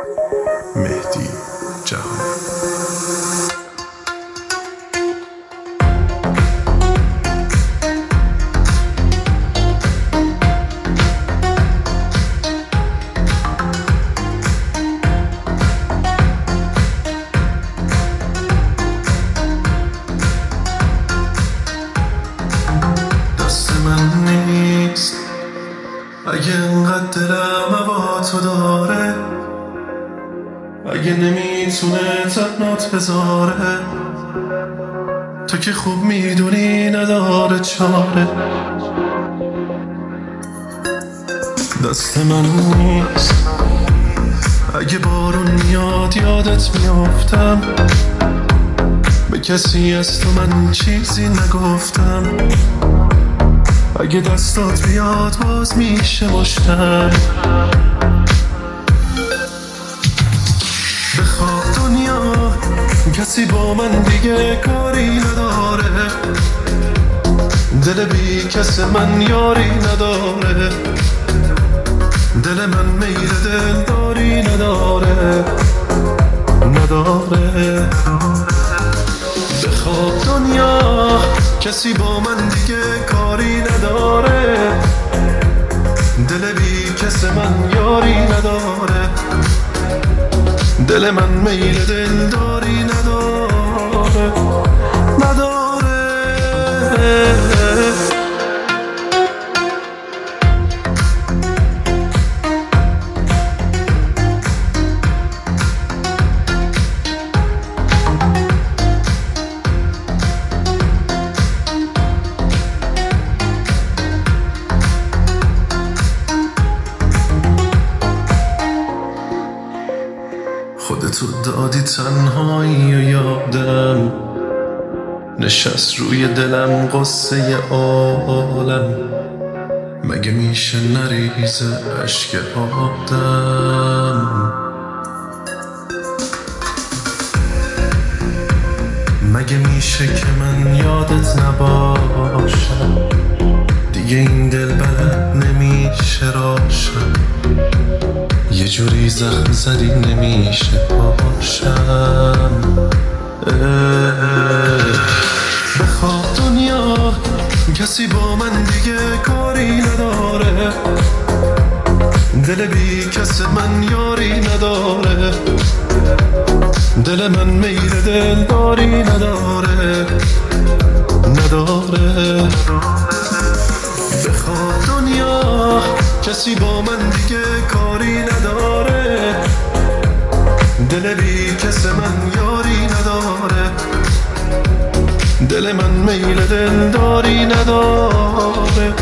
مهدی جهانی. دست من نیست اگه انقدر دلم هوا تو داره، اگه نمیتونه تنات بذاره، تو که خوب میدونی نداره چاره. دست من نیست اگه بارون میاد یادت میافتم، به کسی از تو من چیزی نگفتم. اگه دستات بیاد باز میشه مشتم. بخواب دنیا کسی با من دیگه کاری نداره، دل بی کس من یاری نداره، دل من میل دلداری نداره. بخواب دنیا کسی با من دیگه کاری نداره، دل بی کس من یاری نداره، دل من میل دلداری نداره. خودتو دادی تنهایی و یادم نشست روی دلم قصه عالم. مگه میشه نریزه اشک آدم؟ مگه میشه که من یادت نباشم؟ دیگه این دل بلد نمیشه راشم، یه جوری زخم زدی نمیشه پاشم. بخواب دنیا کسی با من دیگه کاری نداره، دل بی کس من یاری نداره، دل من میل دلداری نداره. بخواب دنیا کسی با من دیگه کاری نداره، دل بی کس من یاری نداره، دل من میل دلداری نداره.